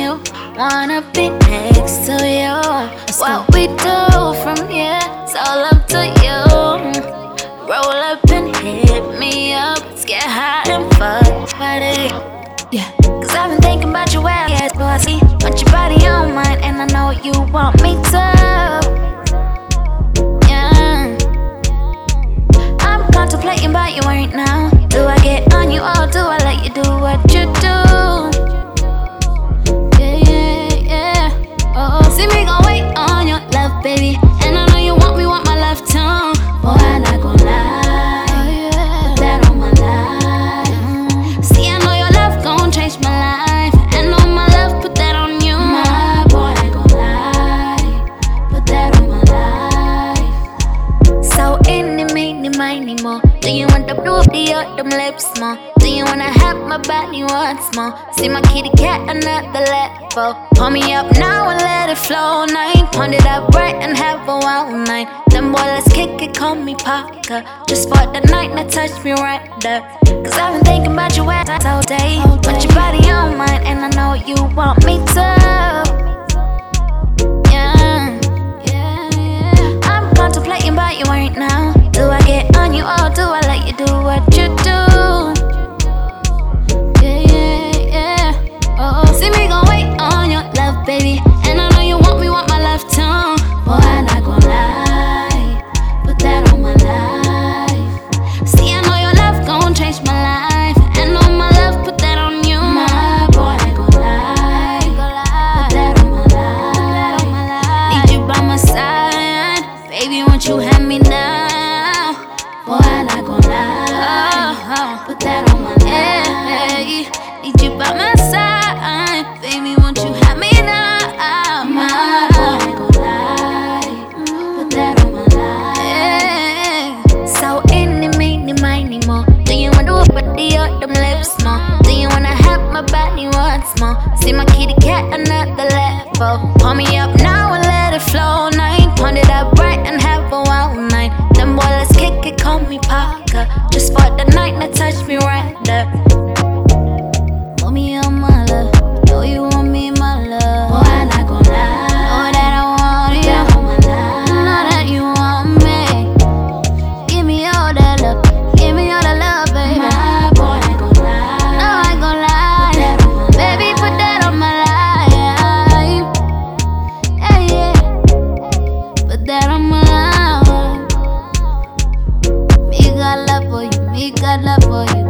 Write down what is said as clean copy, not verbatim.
you. Wanna be next to you. What we do from here, it's all up to you. Roll up and hit me up. Let's get high and fuck buddy. Yeah. Cause I've been thinking about you well, yeah, so I see. Want your body on mine, and I know you want me to. Contemplating about you right now. Do I get on you or do I let you do what you do? Yeah, yeah, yeah. Oh, see me gon' wait on your love, baby. And I know you want me, want my love too. Boy, I'm not gon' lie, oh, yeah. Put that on my life. See, I know your love gon' change my life. And on my love, put that on you. My boy, I ain't gon' lie, put that on my life. So miny more. Do you want the blue or them lips more? Do you wanna have my body once more? See my kitty cat another level. Pull me up now and let it flow. Night, pound it up right and have a wild night. Then boy, let's kick it, call me Parker. Just for the night, now touch me right there. Cause I've been thinking about you all day. Want your body on mine, and I know you want me to. Contemplating about you right now. Do I get on you or do I let you do what you do? Yeah, yeah, yeah. Oh, see me gon' wait on your love, baby. And I know you want me, want my love too. Boy, I'm not gon' lie, put that on my life. See, I know your love gon' change my life. And on my love, put that on you. My boy, I ain't gon' lie, put that on my life. Need you by my side. Baby, won't you have me now? Boy, I'm not gon' lie, put that on my life. Yeah, need you by my side. Baby, won't you have me now? My boy, I ain't gon' lie, put that on my life. Yeah. So miny more. Do you want to body or them lips more? Do you wanna have my body once more? See my kitty cat another level. Pull me up now and let it flow. Night, pound it up right and have a wild night. Then boy, let's kick it, call me Parker. Just for the night, now touch me right there. Want me on my love, know you want me in my love. Boy, I'm not gon' lie, know that I want you. Yeah, on my life. Know that you want me. Give me all that love, give me all that love, baby. My boy, I ain't gon' lie, no, I ain't gon' lie. Baby, put that on my life. Yeah, yeah, put that on my life. Me got love for you, me got love for you.